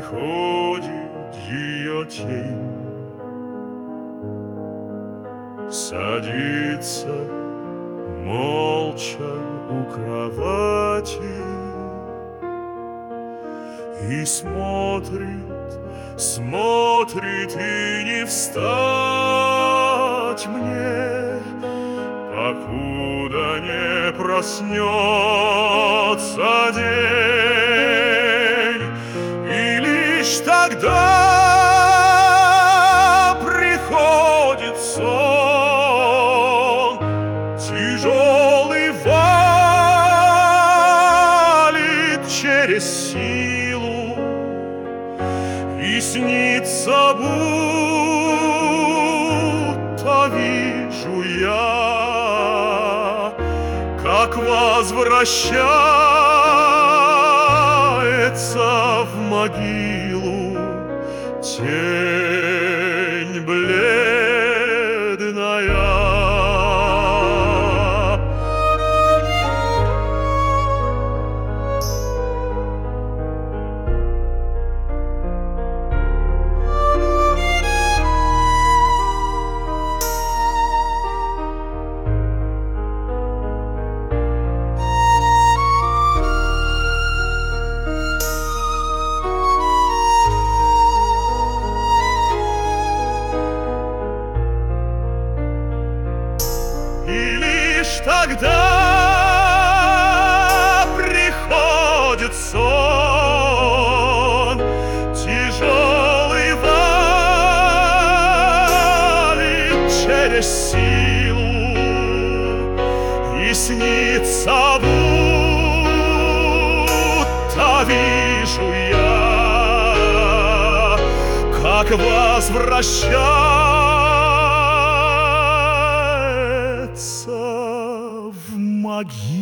приходит ее тень, садится молча у кровати и смотрит, смотрит, и не встать мне, покуда не проснется день. И лишь тогда приходит сон, тяжелый валит через силу, и снится, будто вижу я, как возвращается в могилу тень бледная. И лишь тогда приходит сон, тяжелый валит через силу, и снится, будто вижу я, как возвращается в могилу